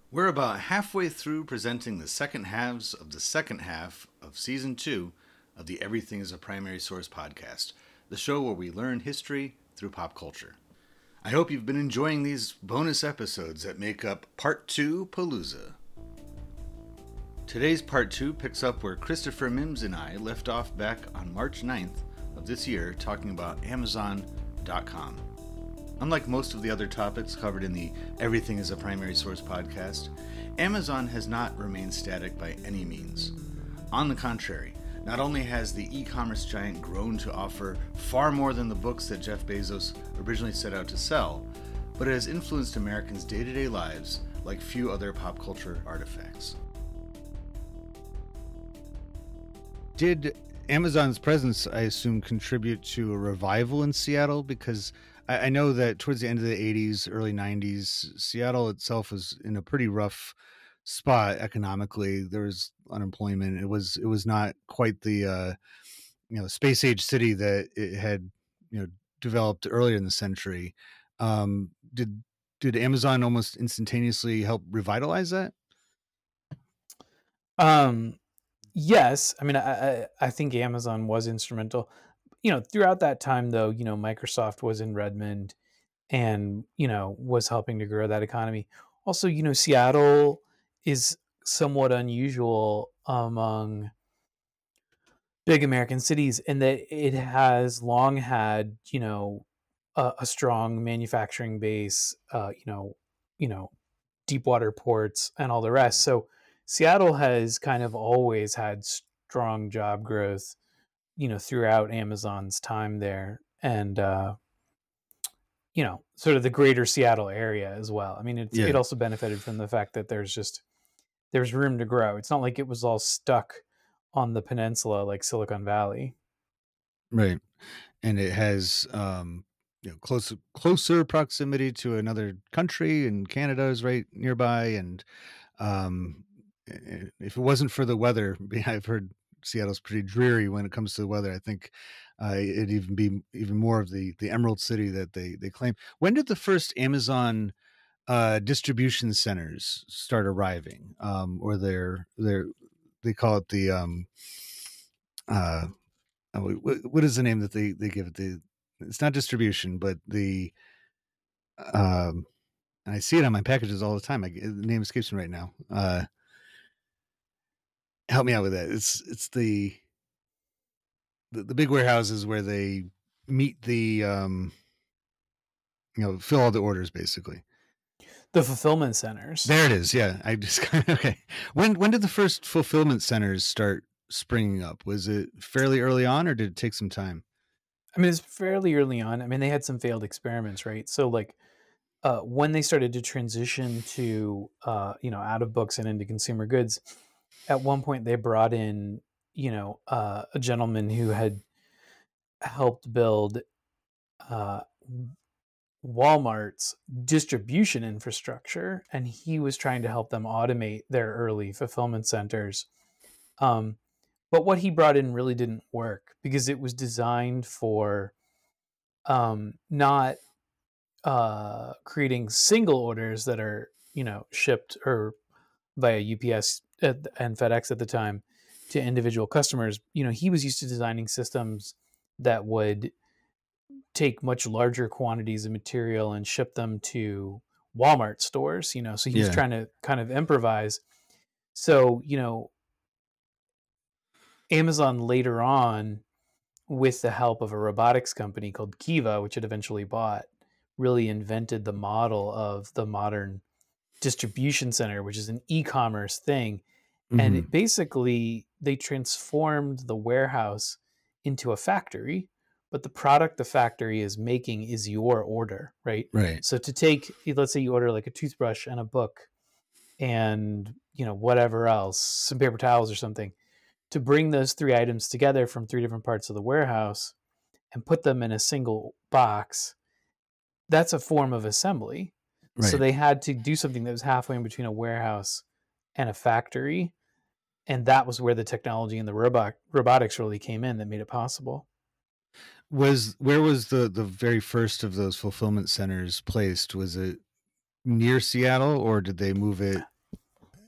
We're about halfway through presenting the second halves of the second half of season 2 of the Everything is a Primary Source podcast, the show where we learn history through pop culture. I hope you've been enjoying these bonus episodes that make up Part 2 Palooza. Today's Part 2 picks up where Christopher Mims and I left off back on March 9th of this year talking about Amazon.com. Unlike most of the other topics covered in the Everything is a Primary Source podcast, Amazon has not remained static by any means. On the contrary, not only has the e-commerce giant grown to offer far more than the books that Jeff Bezos originally set out to sell, but it has influenced Americans' day-to-day lives like few other pop culture artifacts. Did Amazon's presence, I assume, contribute to a revival in Seattle? Because I know that towards the end of the 80s, early 90s, Seattle itself was in a pretty rough spot economically. There was unemployment. It was not quite the space age city that it had developed earlier in the century. Did Amazon almost instantaneously help revitalize that? Yes. I mean, I think Amazon was instrumental. Throughout that time, though, Microsoft was in Redmond and, was helping to grow that economy. Also, Seattle is somewhat unusual among big American cities in that it has long had, a strong manufacturing base, deep water ports and all the rest. So Seattle has kind of always had strong job growth, throughout Amazon's time there. And, sort of the greater Seattle area as well. I mean, it also benefited from the fact that there's room to grow. It's not like it was all stuck on the peninsula like Silicon Valley. Right. And it has closer proximity to another country, and Canada is right nearby. And if it wasn't for the weather, I've heard Seattle's pretty dreary when it comes to the weather. I think it'd even be even more of the Emerald City that they claim. When did the first Amazon distribution centers start arriving? Or they call it the what is the name that they give it? It's not distribution, but the and I see it on my packages all the time. The name escapes me right now. Help me out with that. It's the big warehouses where they meet the fill all the orders basically. The fulfillment centers. There it is. Yeah, I just okay. When did the first fulfillment centers start springing up? Was it fairly early on, or did it take some time? I mean, it's fairly early on. I mean, they had some failed experiments, right? So, like, when they started to transition to, out of books and into consumer goods, at one point they brought in, a gentleman who had helped build Walmart's distribution infrastructure, and he was trying to help them automate their early fulfillment centers. But what he brought in really didn't work because it was designed for not creating single orders that are shipped or via UPS and FedEx at the time to individual customers. He was used to designing systems that would take much larger quantities of material and ship them to Walmart stores. So he was trying to kind of improvise. So Amazon later on, with the help of a robotics company called Kiva, which it eventually bought, really invented the model of the modern distribution center, which is an e-commerce thing. Mm-hmm. And it basically, they transformed the warehouse into a factory, but the product the factory is making is your order, right? Right. So to take, let's say you order like a toothbrush and a book and, whatever else, some paper towels or something, to bring those three items together from three different parts of the warehouse and put them in a single box, that's a form of assembly. Right. So they had to do something that was halfway in between a warehouse and a factory. And that was where the technology and the robotics really came in that made it possible. Where was the very first of those fulfillment centers placed? Was it near Seattle, or did they move it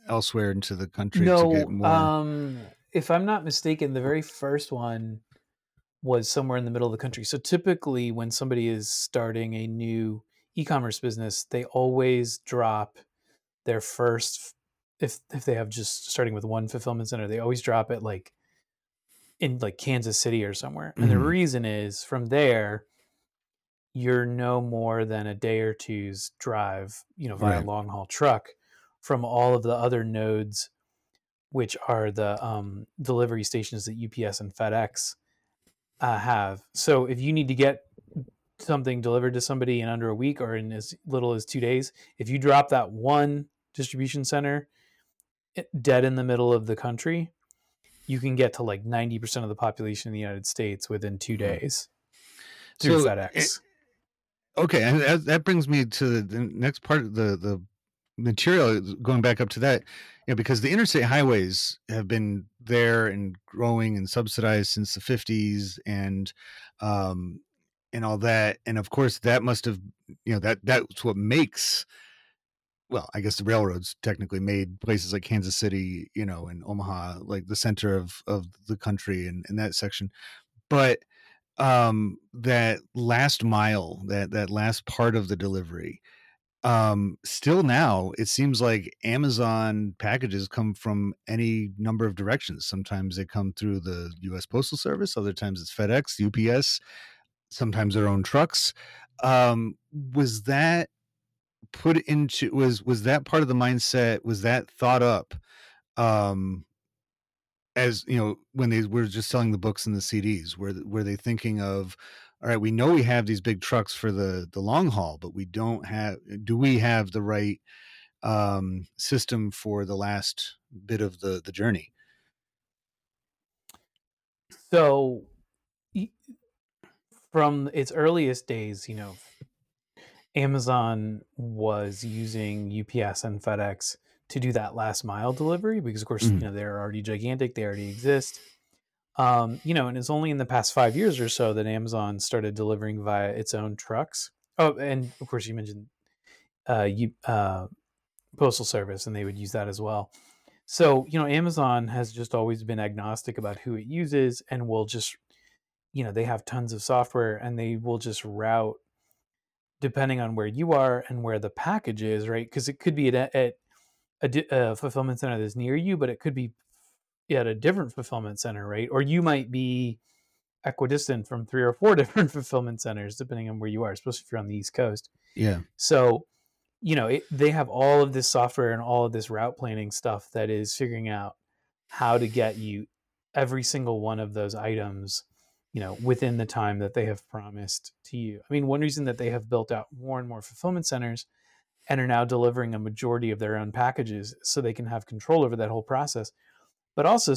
elsewhere into the country to get No, more? if I'm not mistaken, the very first one was somewhere in the middle of the country. So typically, when somebody is starting a new e-commerce business, they always drop their first, if they have just starting with one fulfillment center, they always drop it like in like Kansas City or somewhere. And the Mhm. reason is from there, you're no more than a day or two's drive, via Right. long haul truck from all of the other nodes, which are the delivery stations that UPS and FedEx have. So if you need to get something delivered to somebody in under a week or in as little as 2 days, if you drop that one distribution center dead in the middle of the country, you can get to like 90% of the population in the United States within two Mhm. days through So, FedEx. okay, and that brings me to the next part of the material, going back up to that, because the interstate highways have been there and growing and subsidized since the 50s, um and all that, and of course that must have, that's what makes, well, I guess the railroads technically made places like Kansas City, and Omaha, like the center of the country and that section. But that last mile, that last part of the delivery, still now it seems like Amazon packages come from any number of directions. Sometimes they come through the US Postal Service, other times it's FedEx, UPS, sometimes their own trucks. Was that put into, was that part of the mindset, was that thought up, um as when they were just selling the books and the CDs? Were they thinking of, all right, we know we have these big trucks for the long haul, but we don't have, do we have the right system for the last bit of the journey? So from its earliest days, Amazon was using UPS and FedEx to do that last mile delivery because, of course, Mhm. they're already gigantic, they already exist. And it's only in the past 5 years or so that Amazon started delivering via its own trucks. Oh, and of course, you mentioned you Postal Service, and they would use that as well. So, Amazon has just always been agnostic about who it uses and will just, they have tons of software and they will just route depending on where you are and where the package is, right? Because it could be at a fulfillment center that's near you, but it could be at a different fulfillment center, right? Or you might be equidistant from three or four different fulfillment centers, depending on where you are, especially if you're on the East Coast. Yeah. So, they have all of this software and all of this route planning stuff that is figuring out how to get you every single one of those items, within the time that they have promised to you. I mean, one reason that they have built out more and more fulfillment centers and are now delivering a majority of their own packages so they can have control over that whole process, but also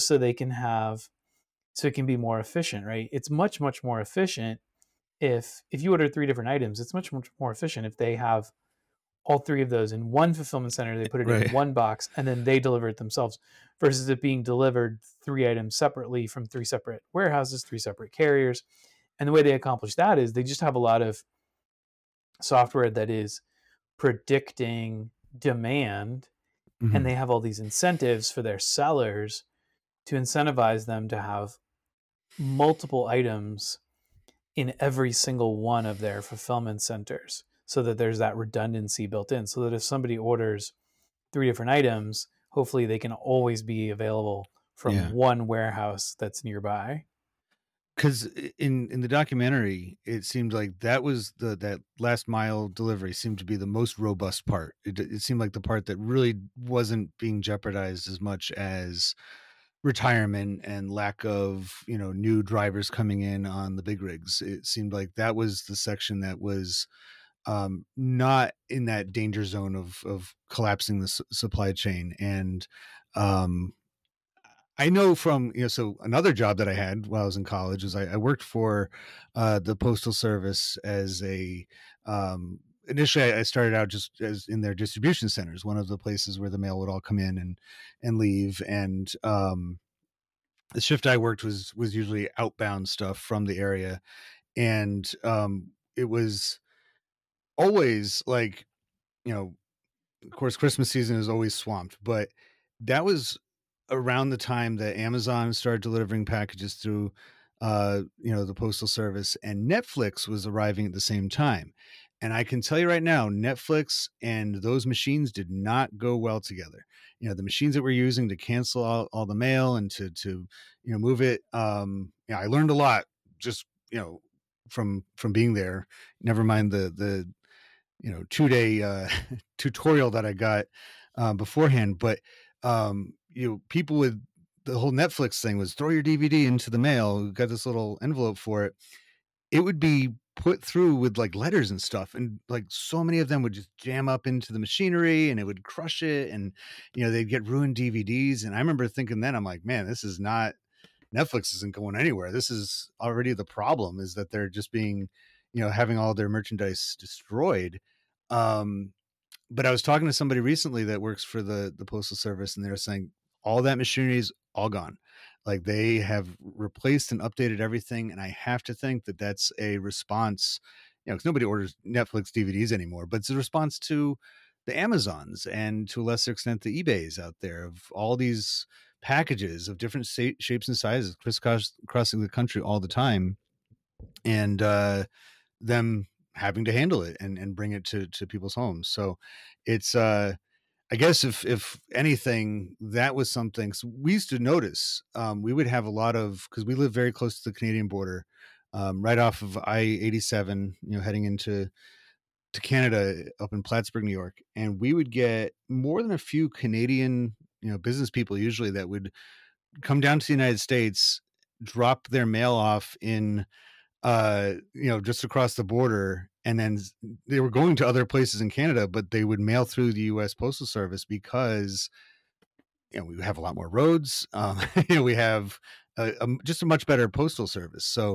so it can be more efficient, right? It's much, much more efficient if you order three different items, it's much, much more efficient if they have all three of those in one fulfillment center. They put it in Right. one box and then they deliver it themselves versus it being delivered three items separately from three separate warehouses, three separate carriers. And the way they accomplish that is they just have a lot of software that is predicting demand, and Mhm. they have all these incentives for their sellers to incentivize them to have multiple items in every single one of their fulfillment centers so that there's that redundancy built in so that if somebody orders three different items, hopefully they can always be available from Yeah. one warehouse that's nearby. Because in the documentary, it seemed like that was that last mile delivery seemed to be the most robust part. It seemed like the part that really wasn't being jeopardized as much as retirement and lack of, new drivers coming in on the big rigs. It seemed like that was the section that was not in that danger zone of collapsing the supply chain. And um, I know from, so another job that I had while I was in college was I worked for the Postal Service as initially I started out just as in their distribution centers, one of the places where the mail would all come in and leave. And the shift I worked was usually outbound stuff from the area. And it was always like, of course, Christmas season is always swamped, but that was around the time that Amazon started delivering packages through, the postal service, and Netflix was arriving at the same time. And I can tell you right now, Netflix and those machines did not go well together. The machines that we're using to cancel all the mail and to move it. I learned a lot just from being there. Never mind the 2-day tutorial that I got beforehand. But people with the whole Netflix thing was throw your DVD into the mail. We got this little envelope for it. It would be put through with like letters and stuff, and like so many of them would just jam up into the machinery, and it would crush it, and they'd get ruined DVDs. And I remember thinking then, I'm like, man, this is not Netflix isn't going anywhere. This is already the problem, is that they're just being, having all their merchandise destroyed. But I was talking to somebody recently that works for the postal service, and they're saying all that machinery is all gone. Like they have replaced and updated everything. And I have to think that that's a response, because nobody orders Netflix DVDs anymore, but it's a response to the Amazons and to a lesser extent the eBays out there of all these packages of different shapes and sizes crisscrossing the country all the time, and them having to handle it and bring it to people's homes. So it's I guess if anything, that was something. So we used to notice, we would have a lot of, because we live very close to the Canadian border, right off of I-87, heading into Canada, up in Plattsburgh, New York. And we would get more than a few Canadian, business people usually, that would come down to the United States, drop their mail off in, just across the border. And then they were going to other places in Canada, but they would mail through the U.S. Postal Service because, we have a lot more roads. We have just a much better postal service. So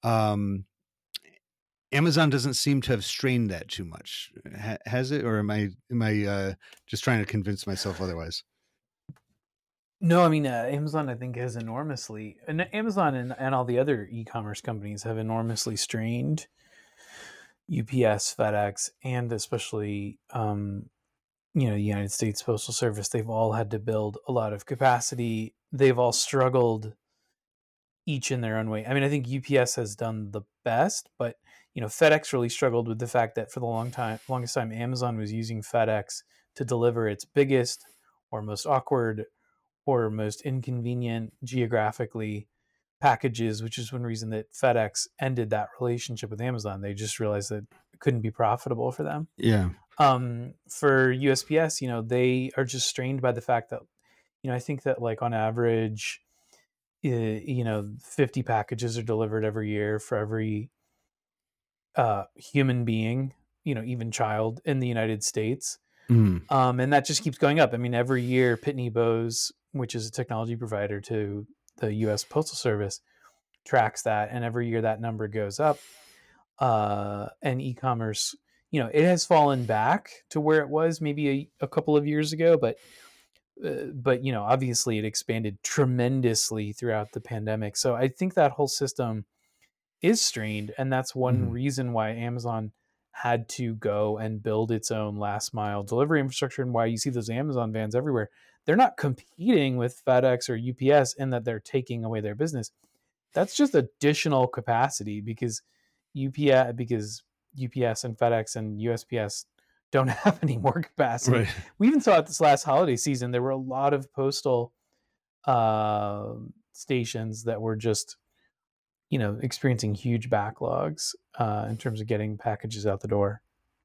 Amazon doesn't seem to have strained that too much. Has it? Or am I just trying to convince myself otherwise? No, I mean, Amazon, I think, has enormously, and Amazon and all the other e-commerce companies have enormously strained UPS, FedEx, and especially, the United States Postal Service. They've all had to build a lot of capacity. They've all struggled each in their own way. I mean, I think UPS has done the best, but FedEx really struggled with the fact that for the longest time, Amazon was using FedEx to deliver its biggest or most awkward or most inconvenient geographically packages, which is one reason that FedEx ended that relationship with Amazon. They just realized that it couldn't be profitable for them. Yeah. For USPS, they are just strained by the fact that, I think that like on average, 50 packages are delivered every year for every human being, even child in the United States. Mm. And that just keeps going up. I mean, every year, Pitney Bowes, which is a technology provider to the U.S. Postal Service, tracks that, and every year that number goes up. And e-commerce, it has fallen back to where it was maybe a couple of years ago, but obviously it expanded tremendously throughout the pandemic. So I think that whole system is strained, and that's one reason why Amazon had to go and build its own last mile delivery infrastructure, and why you see those Amazon vans everywhere. They're not competing with FedEx or UPS in that they're taking away their business. That's just additional capacity because UPS and FedEx and USPS don't have any more capacity. Right. We even saw it this last holiday season. There were a lot of postal stations that were just experiencing huge backlogs in terms of getting packages out the door.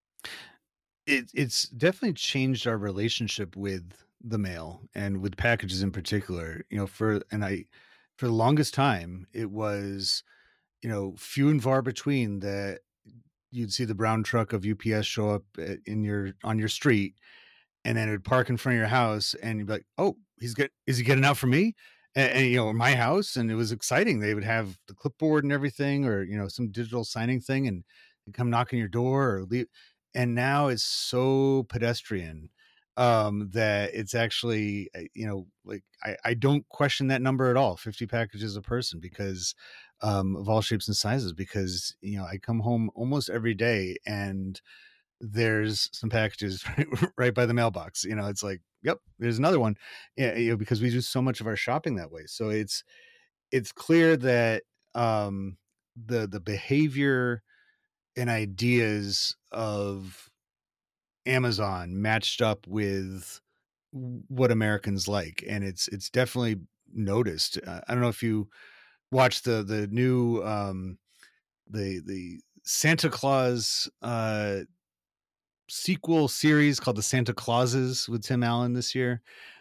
It's definitely changed our relationship with the mail and with packages in particular. For the longest time, it was, few and far between that you'd see the brown truck of UPS show up on your street, and then it would park in front of your house, and you'd be like, "Oh, is he getting out for me?" And my house, and it was exciting. They would have the clipboard and everything, or some digital signing thing, and they'd come knock on your door or leave. And now it's so pedestrian that it's actually, like I don't question that number at all. 50 packages a person, because of all shapes and sizes, because I come home almost every day and there's some packages right by the mailbox. It's like, Yep, there's another one. Yeah, because we do so much of our shopping that way. So it's clear that the behavior and ideas of Amazon matched up with what Americans like, and it's definitely noticed. I don't know if you watched the new the Santa Claus sequel series called the Santa Clauses with Tim Allen this year.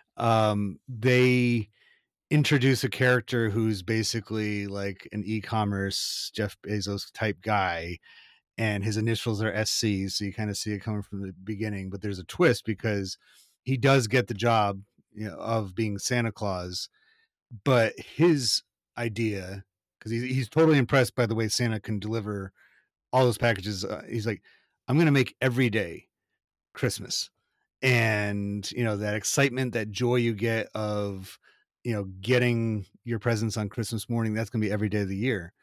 They introduce a character who's basically like an e-commerce Jeff Bezos type guy, and his initials are SC, so you kind of see it coming from the beginning. But there's a twist because he does get the job, of being Santa Claus, but his idea, because he's totally impressed by the way Santa can deliver all those packages. He's like, I'm going to make every day Christmas. And, that excitement, that joy you get of, getting your presents on Christmas morning, that's going to be every day of the year.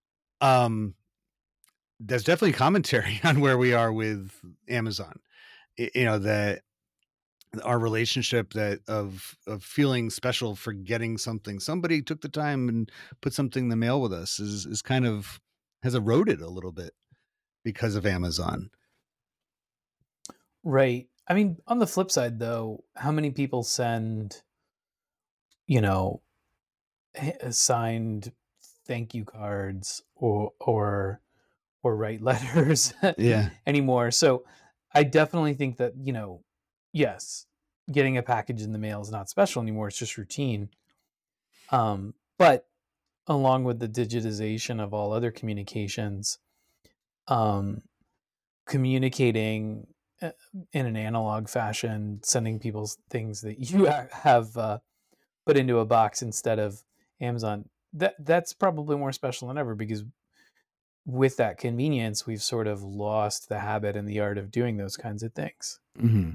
There's definitely commentary on where we are with Amazon, that our relationship that of feeling special for getting something. Somebody took the time and put something in the mail with us is kind of has eroded a little bit because of Amazon. Right. I mean, on the flip side, though, how many people send, you know, signed thank you cards or write letters Yeah. anymore? So I definitely think that, yes, getting a package in the mail is not special anymore. It's just routine. But along with the digitization of all other communications, um, communicating in an analog fashion, sending people things that you have put into a box instead of Amazon, that's probably more special than ever, because with that convenience, we've sort of lost the habit and the art of doing those kinds of things. Mm-hmm.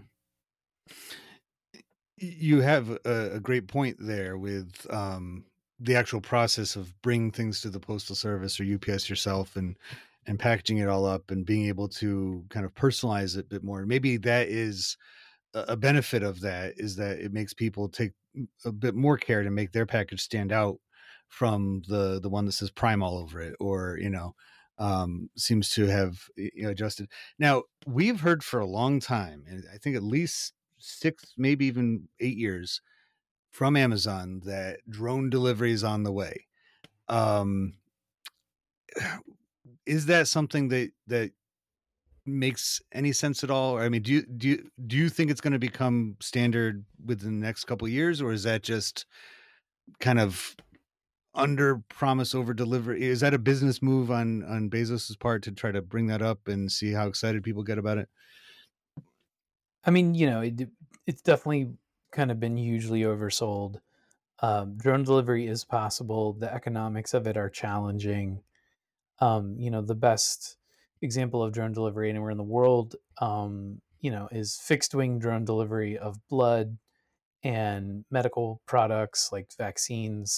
You have a great point there with the actual process of bringing things to the postal service or UPS yourself and packaging it all up and being able to kind of personalize it a bit more. Maybe that is a benefit of that, is that it makes people take a bit more care to make their package stand out from the one that says Prime all over it, or seems to have adjusted. Now, we've heard for a long time, and I think at least 6, maybe even 8 years, from Amazon that drone delivery is on the way. Is that something that makes any sense at all? Or, I mean, do you think it's going to become standard within the next couple of years, or is that just kind of under promise over deliver? Is that a business move on Bezos's part to try to bring that up and see how excited people get about it? I mean, it's definitely kind of been hugely oversold. Drone delivery is possible. The economics of it are challenging. The best example of drone delivery anywhere in the world, is fixed wing drone delivery of blood and medical products like vaccines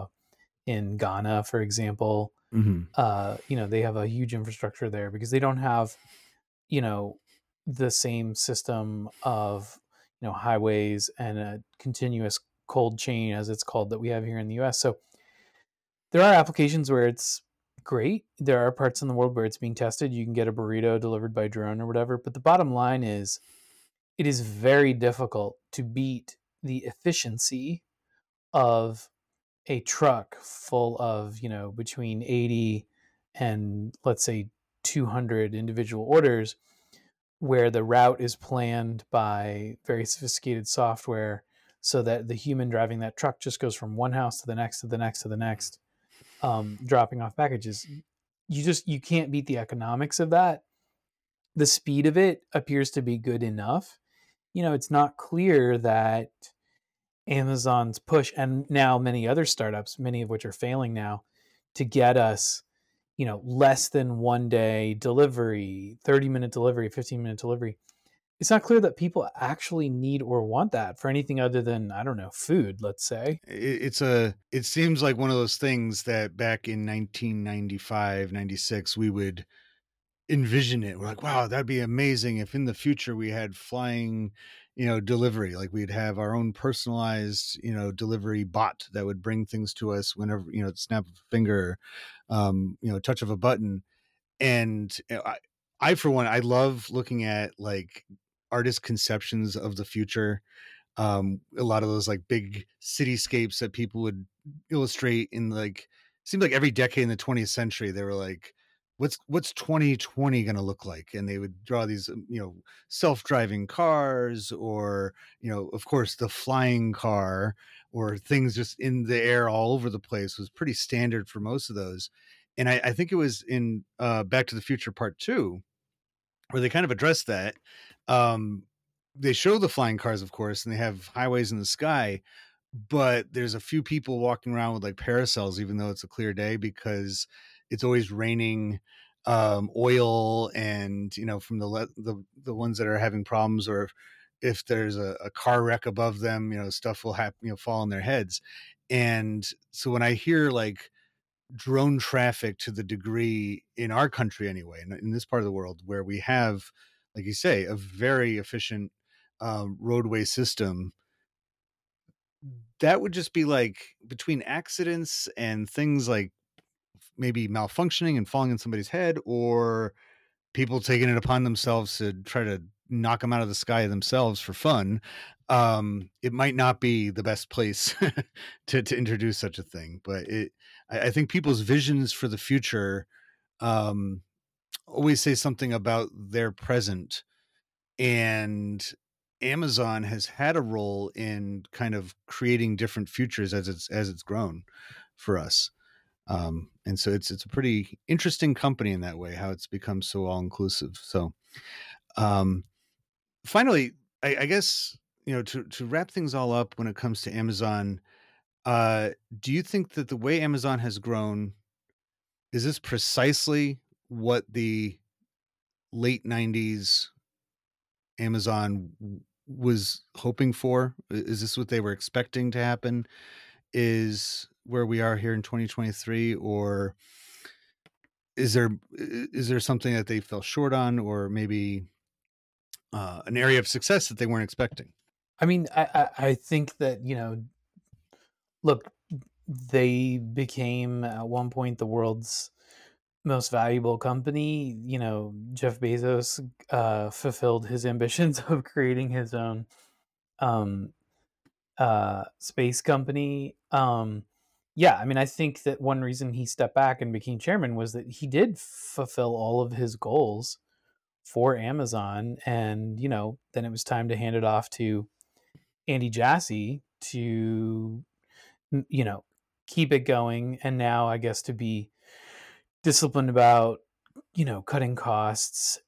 in Ghana, for example. Mm-hmm. They have a huge infrastructure there because they don't have, you know, the same system of, highways and a continuous cold chain, as it's called, that we have here in the US. So there are applications where it's great. There are parts in the world where it's being tested. You can get a burrito delivered by drone or whatever. But the bottom line is, it is very difficult to beat the efficiency of a truck full of, between 80 and, let's say, 200 individual orders, where the route is planned by very sophisticated software, so that the human driving that truck just goes from one house to the next, to the next, to the next, dropping off packages. You can't beat the economics of that. The speed of it appears to be good enough. It's not clear that Amazon's push, and now many other startups, many of which are failing now, to get us, less than 1 day delivery, 30-minute delivery, 15-minute delivery. It's not clear that people actually need or want that for anything other than, I don't know, food, let's say. It seems like one of those things that back in 1995, 96, we would envision it. We're like, wow, that'd be amazing if in the future we had flying, delivery. Like we'd have our own personalized, delivery bot that would bring things to us whenever, the snap of a finger, touch of a button. And I for one, I love looking at like artist conceptions of the future. A lot of those like big cityscapes that people would illustrate in like, seemed like every decade in the 20th century, they were like, what's 2020 going to look like? And they would draw these, self-driving cars, or, of course the flying car, or things just in the air all over the place was pretty standard for most of those. And I think it was in Back to the Future Part 2 where they kind of address that. They show the flying cars, of course, and they have highways in the sky, but there's a few people walking around with like parasols, even though it's a clear day, because it's always raining oil, and from the ones that are having problems, or if there's a car wreck above them, stuff will happen, fall on their heads. And so when I hear like drone traffic to the degree in our country anyway, in this part of the world where we have, like you say, a very efficient roadway system, that would just be like between accidents and things like maybe malfunctioning and falling in somebody's head, or people taking it upon themselves to try to knock them out of the sky themselves for fun. It might not be the best place to introduce such a thing, but I think people's visions for the future always say something about their present, and Amazon has had a role in kind of creating different futures as it's grown for us. And so it's a pretty interesting company in that way, how it's become so all inclusive. So um, finally, I guess, to wrap things all up when it comes to Amazon, do you think that the way Amazon has grown, is this precisely what the late 90s Amazon was hoping for? Is this what they were expecting to happen? Is where we are here in 2023, or is there something that they fell short on, or maybe an area of success that they weren't expecting? I mean, I think that, look, they became at one point the world's most valuable company. Jeff Bezos fulfilled his ambitions of creating his own um, space company. Yeah, I mean, I think that one reason he stepped back and became chairman was that he did fulfill all of his goals for Amazon, and then it was time to hand it off to Andy Jassy to you know keep it going, and now I guess to be disciplined about cutting costs,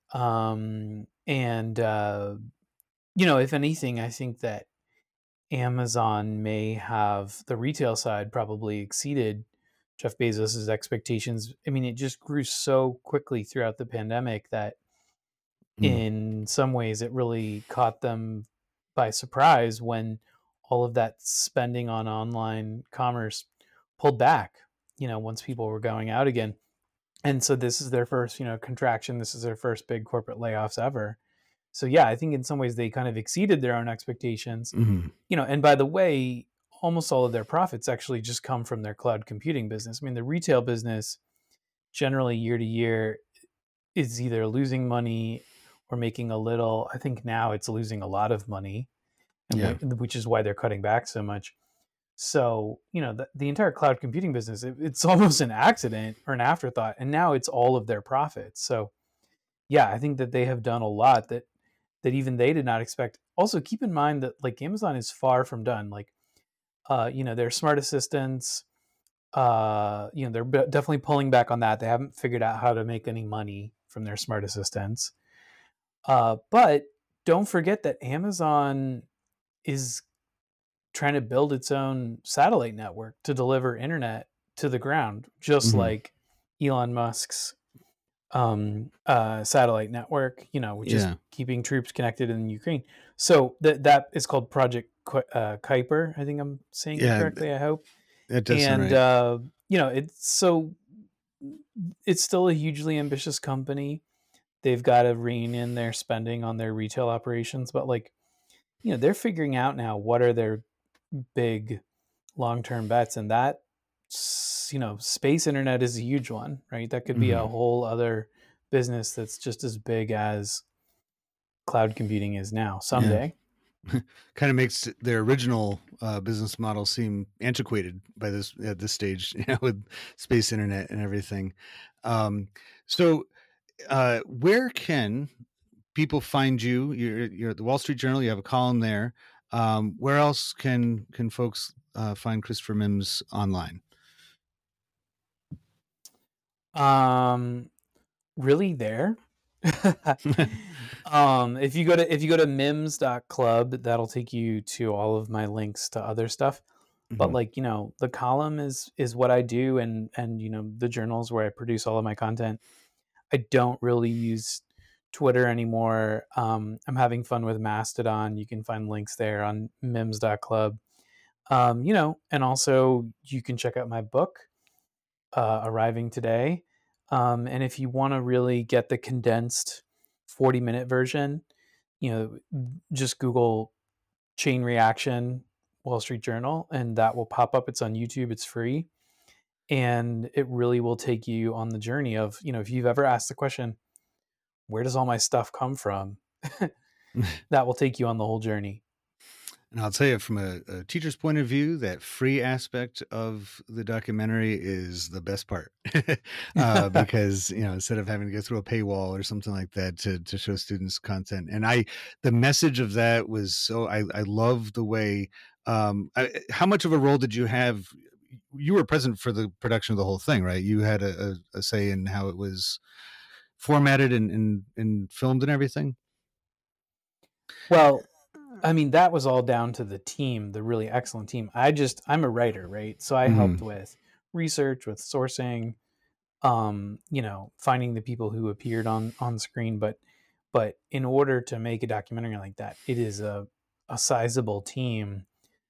and if anything, I think that Amazon may have the retail side probably exceeded Jeff Bezos's expectations. I mean, it just grew so quickly throughout the pandemic that Mm. in some ways it really caught them by surprise when all of that spending on online commerce pulled back, once people were going out again. And so this is their first, contraction. This is their first big corporate layoffs ever. So yeah, I think in some ways they kind of exceeded their own expectations. Mhm. And by the way, almost all of their profits actually just come from their cloud computing business. I mean, the retail business generally year to year is either losing money or making a little. I think now it's losing a lot of money, Yeah. and which is why they're cutting back so much. So, the entire cloud computing business, it's almost an accident or an afterthought, and now it's all of their profits. So, yeah, I think that they have done a lot that even they did not expect. Also, keep in mind that like Amazon is far from done. Like, their smart assistants, they're definitely pulling back on that. They haven't figured out how to make any money from their smart assistants. But don't forget that Amazon is trying to build its own satellite network to deliver internet to the ground, just Mhm. like Elon Musk's satellite network, which is Yeah. keeping troops connected in Ukraine. So that is called Project Kuiper. I think I'm saying it Yeah. correctly. I hope. That does sound And right. it's still a hugely ambitious company. They've got to rein in their spending on their retail operations, but like they're figuring out now what are their big long-term bets, and that, space internet is a huge one, right? That could be a whole other business that's just as big as cloud computing is now someday. Kind of makes their original business model seem antiquated by this at this stage, with space internet and everything. So where can people find you? You're at the Wall Street Journal. You have a column there. Where else can folks find Christopher Mims online? Really there. If you go to mims.club, that'll take you to all of my links to other stuff. But the column is what I do, and the journals where I produce all of my content. I don't really use Twitter anymore. I'm having fun with Mastodon. You can find links there on mims.club. And also you can check out my book, arriving today. And if you want to really get the condensed 40-minute version, just Google Chain Reaction Wall Street Journal, and that will pop up. It's on YouTube. It's free. And it really will take you on the journey of, if you've ever asked the question, where does all my stuff come from? That will take you on the whole journey. And I'll tell you, from a teacher's point of view, that free aspect of the documentary is the best part, because instead of having to go through a paywall or something like that to show students content, and the message of that was so I love the way. How much of a role did you have? You were present for the production of the whole thing, right? You had a say in how it was formatted and filmed and everything. Well, I mean, that was all down to the team, the really excellent team. I'm a writer, right? So I helped with research, with sourcing, finding the people who appeared on screen. But in order to make a documentary like that, it is a sizable team,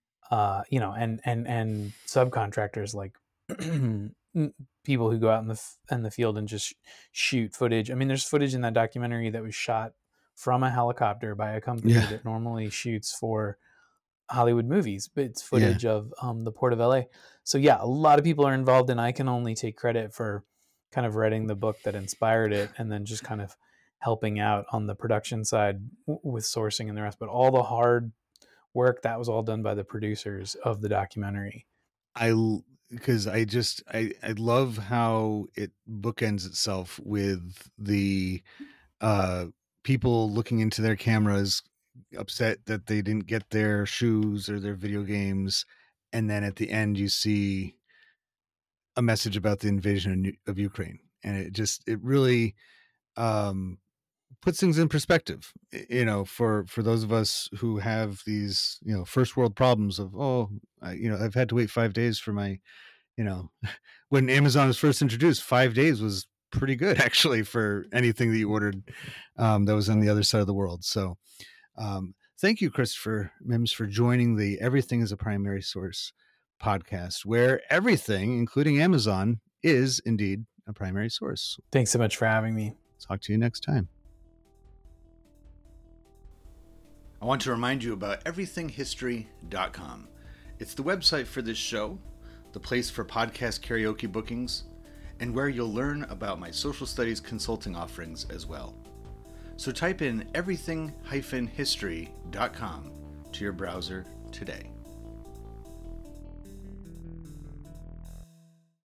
and subcontractors, like people who go out in the field and just shoot footage. I mean, there's footage in that documentary that was shot from a helicopter by a company that normally shoots for Hollywood movies, but it's footage of the Port of LA. So a lot of people are involved, and I can only take credit for kind of writing the book that inspired it, and then just kind of helping out on the production side with sourcing and the rest. But all the hard work, that was all done by the producers of the documentary. Because I love how it bookends itself with the people looking into their cameras, upset that they didn't get their shoes or their video games, and then at the end you see a message about the invasion of Ukraine, and it really puts things in perspective, for those of us who have these first world problems of I've had to wait 5 days for my when Amazon was first introduced, 5 days was pretty good actually for anything that you ordered that was on the other side of the world. So thank you, Christopher Mims, for joining the Everything is a Primary Source podcast, where everything, including Amazon, is indeed a primary source. Thanks so much for having me. Talk to you next time. I want to remind you about everythinghistory.com. It's the website for this show, the place for podcast karaoke bookings, and where you'll learn about my social studies consulting offerings as well. So type in everything-history.com to your browser today.